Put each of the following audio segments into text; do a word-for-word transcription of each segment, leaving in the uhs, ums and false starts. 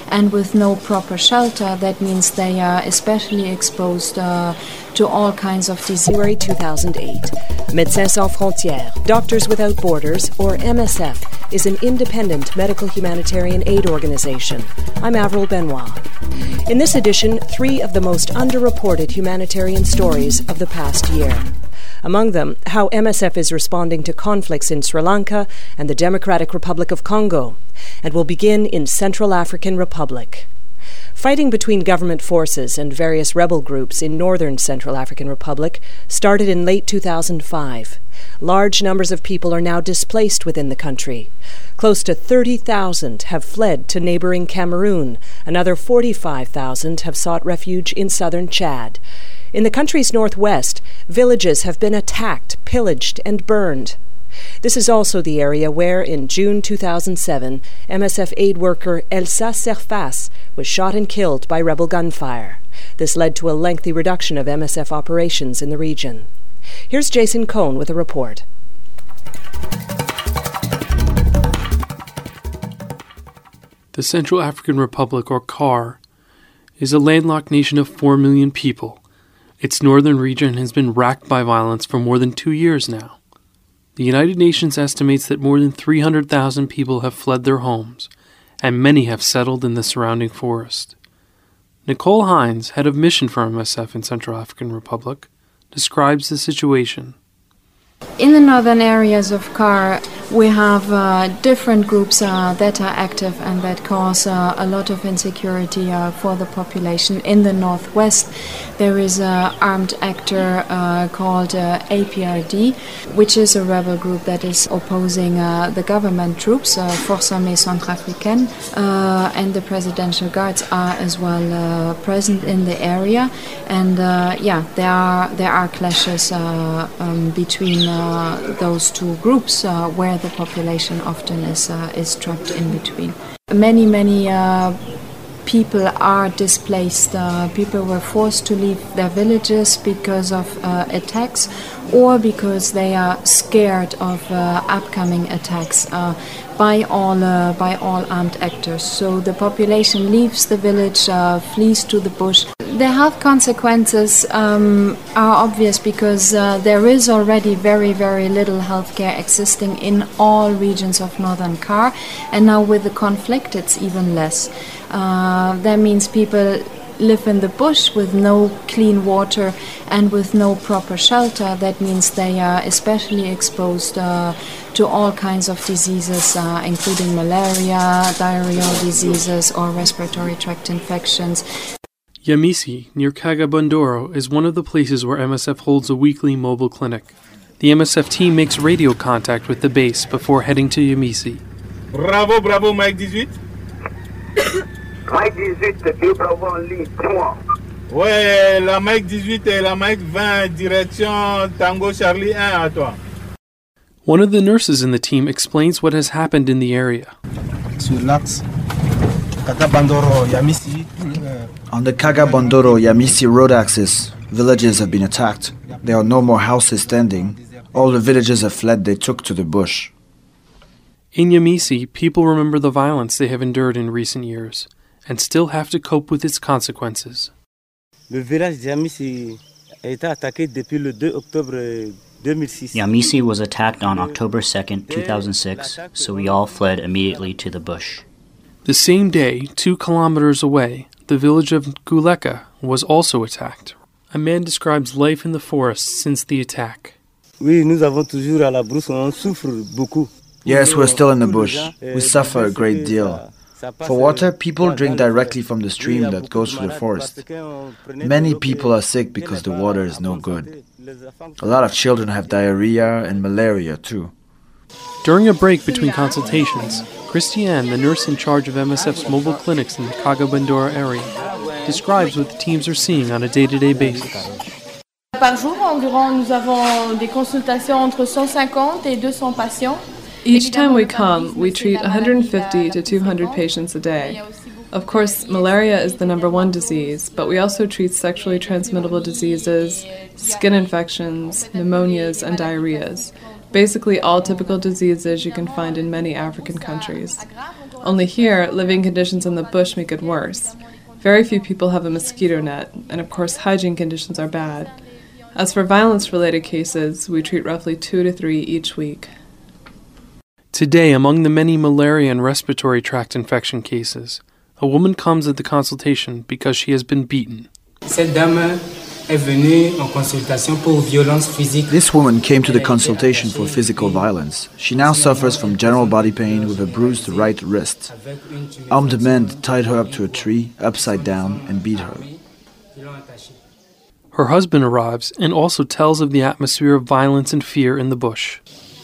and with no proper shelter. That means they are especially exposed uh, to all kinds of diseases. February two thousand eight. Médecins Sans Frontières, Doctors Without Borders, or M S F, is an independent medical humanitarian aid organization. I'm Avril Benoit. In this edition, three of the most underreported humanitarian stories of the past year. Among them, how M S F is responding to conflicts in Sri Lanka and the Democratic Republic of Congo. And we'll begin in Central African Republic. Fighting between government forces and various rebel groups in northern Central African Republic started in late two thousand five. Large numbers of people are now displaced within the country. Close to thirty thousand have fled to neighboring Cameroon. Another forty-five thousand have sought refuge in southern Chad. In the country's northwest, villages have been attacked, pillaged, and burned. This is also the area where, in June two thousand seven, M S F aid worker Elsa Serfas was shot and killed by rebel gunfire. This led to a lengthy reduction of M S F operations in the region. Here's Jason Cohn with a report. The Central African Republic, or C A R, is a landlocked nation of four million people. Its northern region has been racked by violence for more than two years now. The United Nations estimates that more than three hundred thousand people have fled their homes, and many have settled in the surrounding forest. Nicole Hines, head of mission for M S F in Central African Republic, describes the situation. In the northern areas of C A R, we have uh, different groups uh, that are active and that cause uh, a lot of insecurity uh, for the population. In the northwest, there is an armed actor uh, called uh, A P R D, which is a rebel group that is opposing uh, the government troops, uh, Forces Armées Centrafricaines, uh, and the presidential guards are as well uh, present in the area. And uh, yeah, there are there are clashes uh, um, between uh, those two groups uh, where the population often is uh, is trapped in between. Many many uh, people are displaced. Uh, people were forced to leave their villages because of uh, attacks, or because they are scared of uh, upcoming attacks uh, by all uh, by all armed actors. So the population leaves the village, uh, flees to the bush. The health consequences um, are obvious because uh, there is already very, very little healthcare existing in all regions of northern C A R, and now with the conflict it's even less. Uh, that means people live in the bush with no clean water and with no proper shelter. That means they are especially exposed uh, to all kinds of diseases, uh, including malaria, diarrheal diseases, or respiratory tract infections. Yamisi, near Kagabandoro, is one of the places where M S F holds a weekly mobile clinic. The M S F team makes radio contact with the base before heading to Yamisi. Bravo, bravo, Mike eighteen. Mike eighteen, deux bravo en ligne, dis-moi. Ouais, la Mike eighteen et la Mike twenty, direction Tango Charlie one, à toi. One of the nurses in the team explains what has happened in the area. On the Kagabandoro-Yamisi road axis, villages have been attacked. There are no more houses standing. All the villages have fled, they took to the bush. In Yamisi, people remember the violence they have endured in recent years, and still have to cope with its consequences. Yamisi was attacked on October second, two thousand six, so we all fled immediately to the bush. The same day, two kilometers away, the village of Guleka was also attacked. A man describes life in the forest since the attack. Yes, we're still in the bush. We suffer a great deal. For water, people drink directly from the stream that goes through the forest. Many people are sick because the water is no good. A lot of children have diarrhea and malaria too. During a break between consultations, Christiane, the nurse in charge of M S F's mobile clinics in the Kagabandoro area, describes what the teams are seeing on a day-to-day basis. Par jour, environ, nous avons des consultations entre cent cinquante et deux cents patients. Each time we come, we treat one hundred fifty to two hundred patients a day. Of course, malaria is the number one disease, but we also treat sexually transmittable diseases, skin infections, pneumonias, and diarrheas. Basically all typical diseases you can find in many African countries. Only here, living conditions in the bush make it worse. Very few people have a mosquito net, and of course hygiene conditions are bad. As for violence-related cases, we treat roughly two to three each week. Today, among the many malaria and respiratory tract infection cases, a woman comes at the consultation because she has been beaten. This woman came to the consultation for physical violence. She now suffers from general body pain with a bruised right wrist. Armed men tied her up to a tree, upside down, and beat her. Her husband arrives and also tells of the atmosphere of violence and fear in the bush.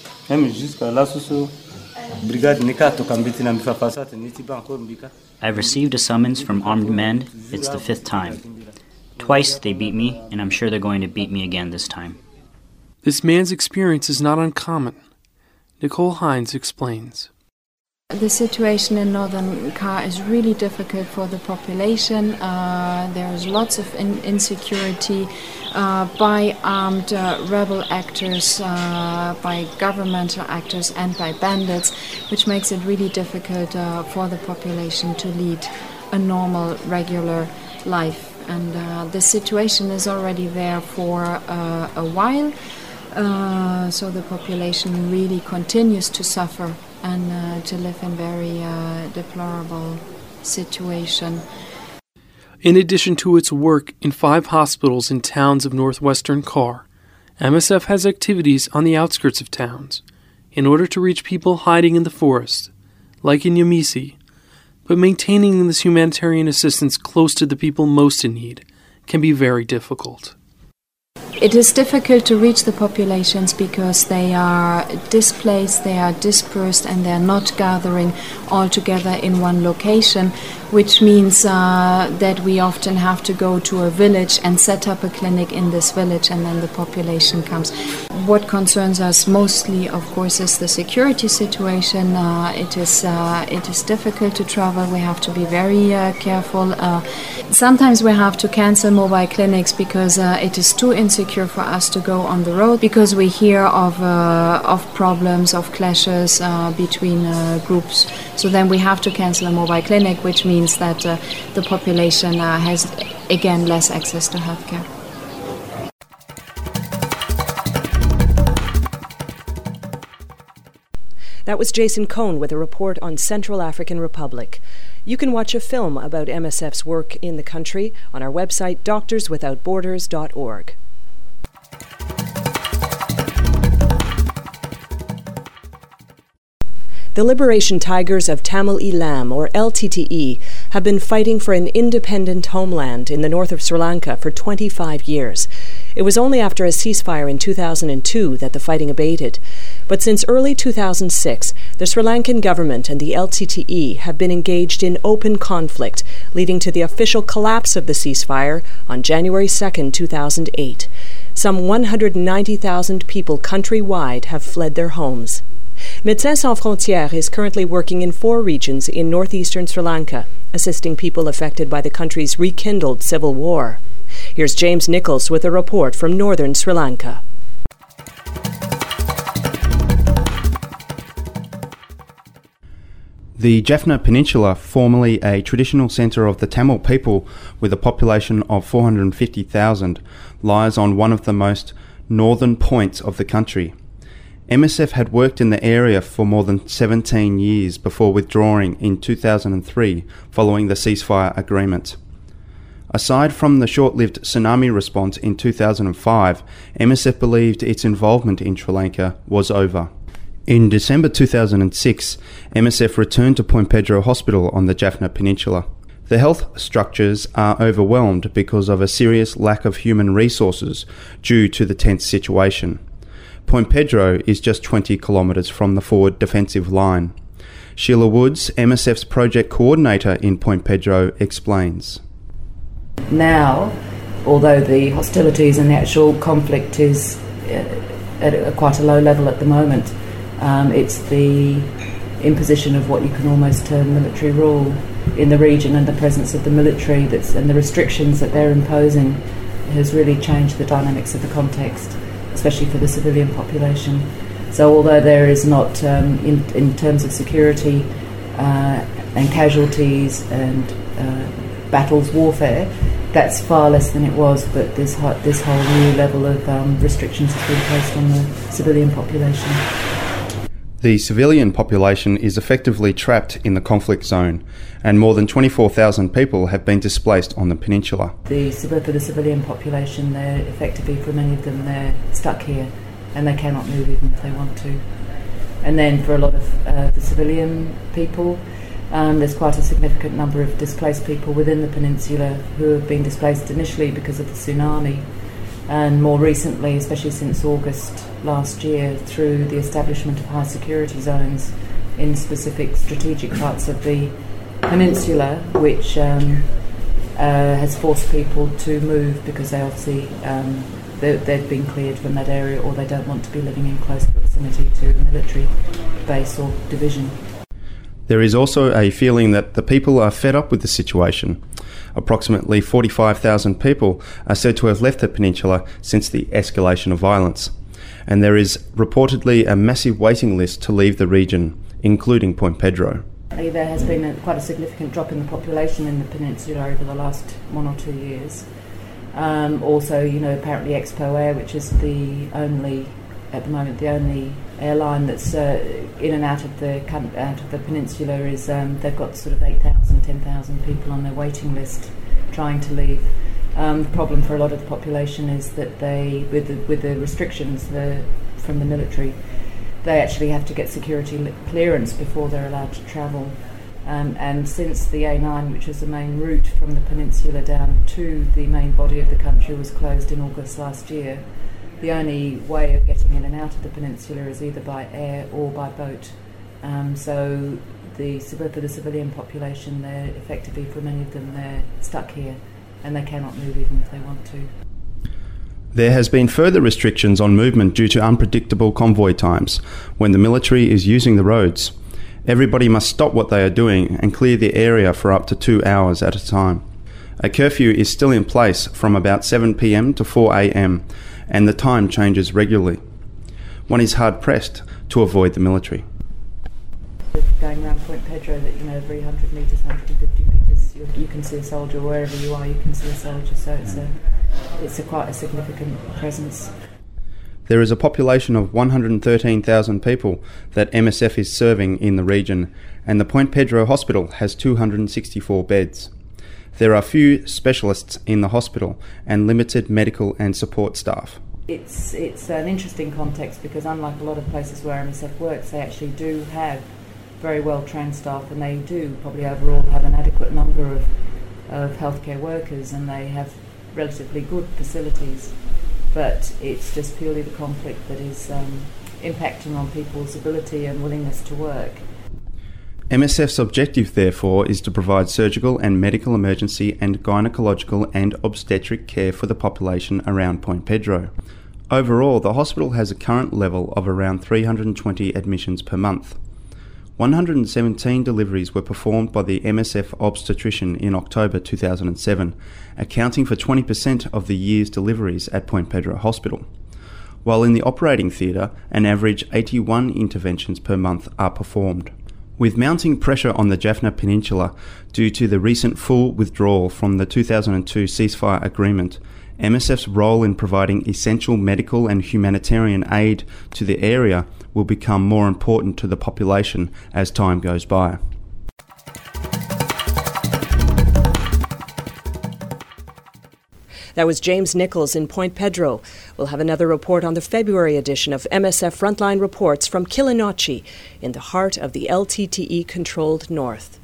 I've received a summons from armed men. It's the fifth time. Twice they beat me, and I'm sure they're going to beat me again this time. This man's experience is not uncommon. Nicole Hines explains. The situation in northern Kar is really difficult for the population. Uh, there is lots of in- insecurity uh, by armed uh, rebel actors, uh, by governmental actors, and by bandits, which makes it really difficult uh, for the population to lead a normal, regular life. And uh, the situation is already there for uh, a while, uh, so the population really continues to suffer and uh, to live in very uh, deplorable situation. In addition to its work in five hospitals in towns of northwestern Kar, M S F has activities on the outskirts of towns in order to reach people hiding in the forest, like in Yamisi, but maintaining this humanitarian assistance close to the people most in need can be very difficult. It is difficult to reach the populations because they are displaced, they are dispersed, and they are not gathering all together in one location, which means uh, that we often have to go to a village and set up a clinic in this village, and then the population comes. What concerns us mostly, of course, is the security situation. Uh, it is uh, it is difficult to travel. We have to be very uh, careful. Uh, sometimes we have to cancel mobile clinics because uh, it is too insecure for us to go on the road, because we hear of uh, of problems, of clashes uh, between uh, groups. So then we have to cancel a mobile clinic, which means that uh, the population uh, has again less access to healthcare. That was Jason Cohn with a report on Central African Republic. You can watch a film about M S F's work in the country on our website, doctors without borders dot org. The Liberation Tigers of Tamil Eelam, or L T T E, have been fighting for an independent homeland in the north of Sri Lanka for twenty-five years. It was only after a ceasefire in two thousand two that the fighting abated. But since early two thousand six, the Sri Lankan government and the L T T E have been engaged in open conflict, leading to the official collapse of the ceasefire on January second, two thousand eight. Some one hundred ninety thousand people countrywide have fled their homes. Médecins Sans Frontières is currently working in four regions in northeastern Sri Lanka, assisting people affected by the country's rekindled civil war. Here's James Nichols with a report from northern Sri Lanka. The Jaffna Peninsula, formerly a traditional centre of the Tamil people with a population of four hundred fifty thousand, lies on one of the most northern points of the country. M S F had worked in the area for more than seventeen years before withdrawing in two thousand three following the ceasefire agreement. Aside from the short-lived tsunami response in two thousand five, M S F believed its involvement in Sri Lanka was over. In December two thousand six, M S F returned to Point Pedro Hospital on the Jaffna Peninsula. The health structures are overwhelmed because of a serious lack of human resources due to the tense situation. Point Pedro is just twenty kilometres from the forward defensive line. Sheila Woods, M S F's project coordinator in Point Pedro, explains. Now, although the hostilities and the actual conflict is at a, quite a low level at the moment, um, it's the imposition of what you can almost term military rule in the region, and the presence of the military that's, and the restrictions that they're imposing has really changed the dynamics of the context, especially for the civilian population. So although there is not, um, in, in terms of security, uh, and casualties and uh, battles, warfare, that's far less than it was, but this, ho- this whole new level of um, restrictions has been placed on the civilian population. The civilian population is effectively trapped in the conflict zone, and more than twenty-four thousand people have been displaced on the peninsula. The, for the civilian population, they're effectively, for many of them, they're stuck here and they cannot move even if they want to. And then for a lot of uh, the civilian people, um, there's quite a significant number of displaced people within the peninsula who have been displaced initially because of the tsunami, and more recently, especially since August last year, through the establishment of high security zones in specific strategic parts of the peninsula, which um, uh, has forced people to move because they obviously um, they, they've been cleared from that area, or they don't want to be living in close proximity to a military base or division. There is also a feeling that the people are fed up with the situation. Approximately forty-five thousand people are said to have left the peninsula since the escalation of violence, and there is reportedly a massive waiting list to leave the region, including Point Pedro. There has been a, quite a significant drop in the population in the peninsula over the last one or two years. Um, also, you know, apparently Expo Air, which is the only, at the moment, the only airline that's uh, in and out of the out of the peninsula, is um, they've got sort of eight thousand, ten thousand people on their waiting list trying to leave. Um, the problem for a lot of the population is that they, with the, with the restrictions the, from the military, they actually have to get security clearance before they're allowed to travel. Um, and since the A nine, which was the main route from the peninsula down to the main body of the country, was closed in August last year, the only way of getting in and out of the peninsula is either by air or by boat. Um, so the, for the civilian population, they're effectively, for many of them, they're stuck here and they cannot move even if they want to. There has been further restrictions on movement due to unpredictable convoy times when the military is using the roads. Everybody must stop what they are doing and clear the area for up to two hours at a time. A curfew is still in place from about seven p.m. to four a.m. and the time changes regularly. One is hard pressed to avoid the military. Going around Point Pedro, that, you know, every one hundred metres, one hundred fifty metres, you, you can see a soldier. Wherever you are, you can see a soldier. So it's a, it's a quite a significant presence. There is a population of one hundred thirteen thousand people that M S F is serving in the region, and the Point Pedro Hospital has two hundred sixty-four beds. There are few specialists in the hospital and limited medical and support staff. It's it's an interesting context because, unlike a lot of places where M S F works, they actually do have very well trained staff, and they do probably overall have an adequate number of, of healthcare workers, and they have relatively good facilities. But it's just purely the conflict that is um, impacting on people's ability and willingness to work. M S F's objective, therefore, is to provide surgical and medical emergency and gynecological and obstetric care for the population around Point Pedro. Overall, the hospital has a current level of around three hundred twenty admissions per month. one hundred seventeen deliveries were performed by the M S F obstetrician in October two thousand seven, accounting for twenty percent of the year's deliveries at Point Pedro Hospital, while in the operating theatre, an average eighty-one interventions per month are performed. With mounting pressure on the Jaffna Peninsula due to the recent full withdrawal from the two thousand two ceasefire agreement, M S F's role in providing essential medical and humanitarian aid to the area will become more important to the population as time goes by. That was James Nichols in Point Pedro. We'll have another report on the February edition of M S F Frontline Reports from Kilinochchi, in the heart of the L T T E-controlled north.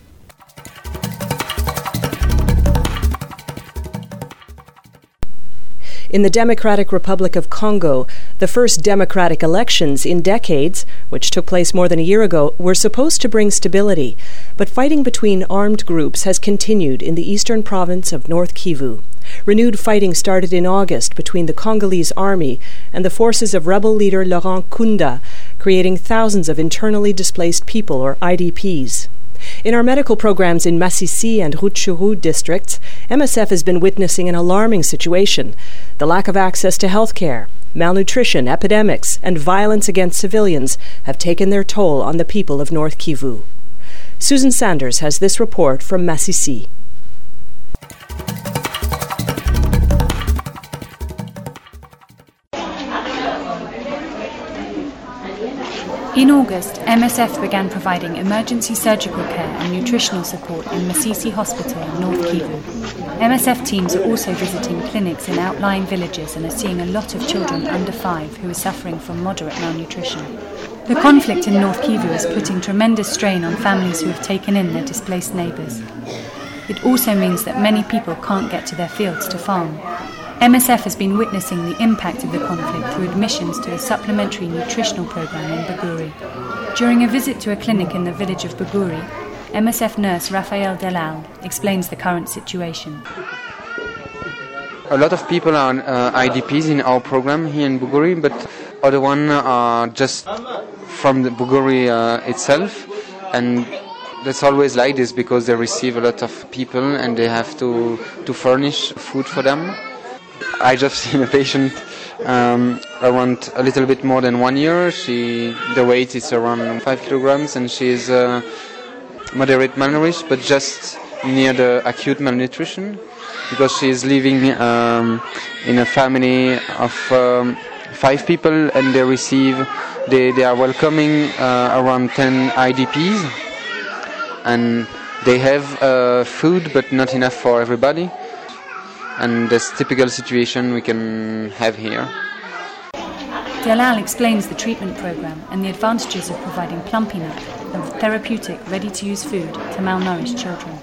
In the Democratic Republic of Congo, the first democratic elections in decades, which took place more than a year ago, were supposed to bring stability, but fighting between armed groups has continued in the eastern province of North Kivu. Renewed fighting started in August between the Congolese army and the forces of rebel leader Laurent Kunda, creating thousands of internally displaced people, or I D Ps. In our medical programs in Masisi and Rutshuru districts, M S F has been witnessing an alarming situation: the lack of access to health care, malnutrition, epidemics, and violence against civilians have taken their toll on the people of North Kivu. Susan Sanders has this report from Massissi. In August, M S F began providing emergency surgical care and nutritional support in Massissi Hospital in North Kivu. M S F teams are also visiting clinics in outlying villages and are seeing a lot of children under five who are suffering from moderate malnutrition. The conflict in North Kivu is putting tremendous strain on families who have taken in their displaced neighbours. It also means that many people can't get to their fields to farm. M S F has been witnessing the impact of the conflict through admissions to a supplementary nutritional programme in Buguri. During a visit to a clinic in the village of Buguri, M S F nurse Raphael Delal explains the current situation. A lot of people are uh, I D Ps in our program here in Buguri, but other ones are just from the Buguri uh, itself, and that's always like this because they receive a lot of people and they have to, to furnish food for them. I just seen a patient um, around a little bit more than one year. She, the weight is around five kilograms, and she is uh, moderate malnourished, but just near the acute malnutrition, because she is living um, in a family of um, five people, and they receive, they, they are welcoming uh, around ten I D Ps, and they have uh, food, but not enough for everybody. And this typical situation we can have here. Delal explains the treatment program and the advantages of providing Plumpy'Nut, a therapeutic, ready-to-use food to malnourished children.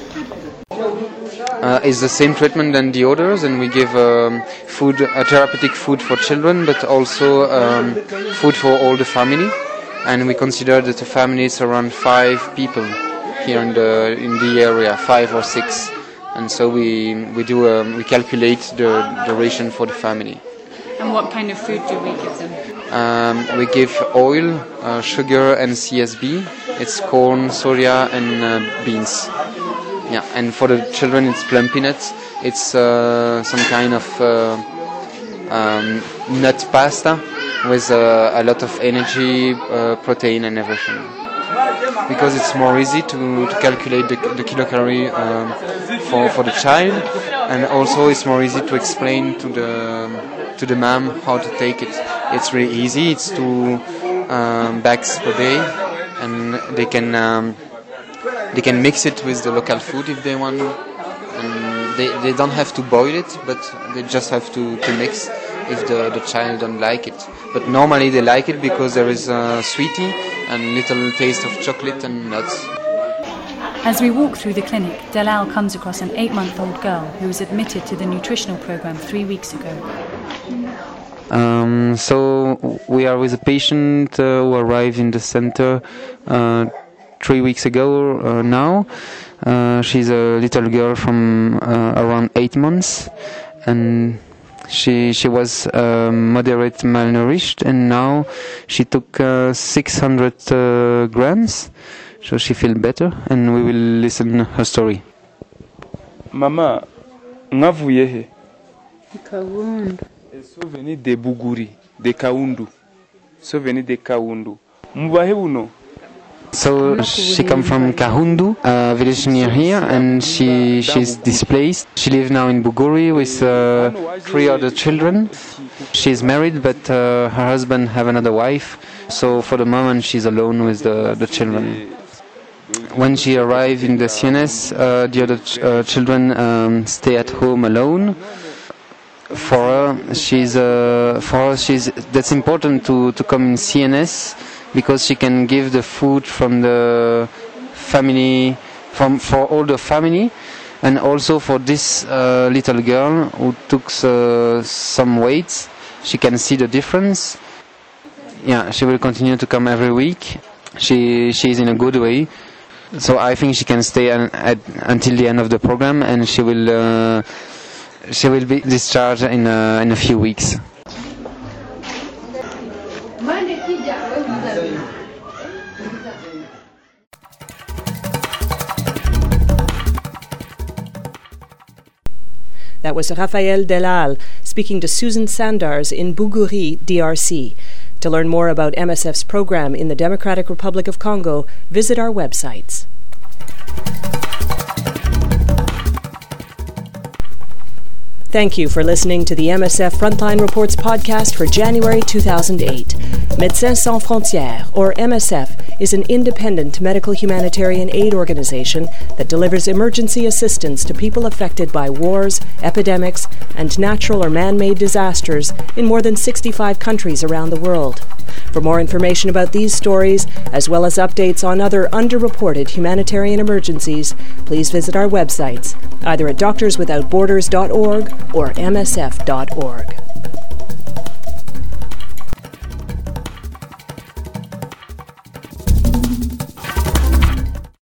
Uh, it's the same treatment than the others, and we give um, food, a therapeutic food for children, but also um, food for all the family. And we consider that the family is around five people here in the in the area, five or six. And so we we do um, we calculate the, the ration for the family. And what kind of food do we give them? Um, we give oil, uh, sugar, and C S B. It's corn, soya, and uh, beans. Yeah, and for the children, it's Plumpy'Nut. It's uh, some kind of uh, um, nut pasta with uh, a lot of energy, uh, protein, and everything. Because it's more easy to, to calculate the, the kilocalorie um, for for the child, and also it's more easy to explain to the to the mom how to take it. It's really easy. It's two um, bags per day, and they can um, they can mix it with the local food if they want. And they they don't have to boil it, but they just have to, to mix if the, the child don't like it. But normally they like it because there is a sweetie and little taste of chocolate and nuts. As we walk through the clinic, Delal comes across an eight-month-old girl who was admitted to the nutritional program three weeks ago. Um, so we are with a patient uh, who arrived in the center uh, three weeks ago uh, now. Uh, she's a little girl from uh, around eight months, and She she was uh, moderate malnourished, and now she took uh, six hundred uh, grams, so she feels better, and we will listen her story. Mama, ngavuye he? Kaundu. So veni de Buguri, de Kaundu. So veni de Kaundu. Mubahe uno. So she comes from Kahundu, a village near here, and she she's displaced. She lives now in Buguri with uh, three other children. She's married, but uh, her husband have another wife. So for the moment, she's alone with the, the children. When she arrived in the C N S, uh, the other ch- uh, children um, stay at home alone. For her, she's uh, for her, she's that's important to, to come in C N S. Because she can give the food from the family, from for all the family, and also for this uh, little girl who took uh, some weight, she can see the difference. Yeah, she will continue to come every week. She she is in a good way, so I think she can stay an, at, until the end of the program, and she will uh, she will be discharged in a, in a few weeks. That was Raphael Delal speaking to Susan Sanders in Buguri, D R C. To learn more about M S F's program in the Democratic Republic of Congo, visit our websites. Thank you for listening to the M S F Frontline Reports podcast for January two thousand eight. Médecins Sans Frontières, or M S F, is an independent medical humanitarian aid organization that delivers emergency assistance to people affected by wars, epidemics, and natural or man-made disasters in more than sixty-five countries around the world. For more information about these stories, as well as updates on other underreported humanitarian emergencies, please visit our websites, either at doctors without borders dot org or m s f dot org.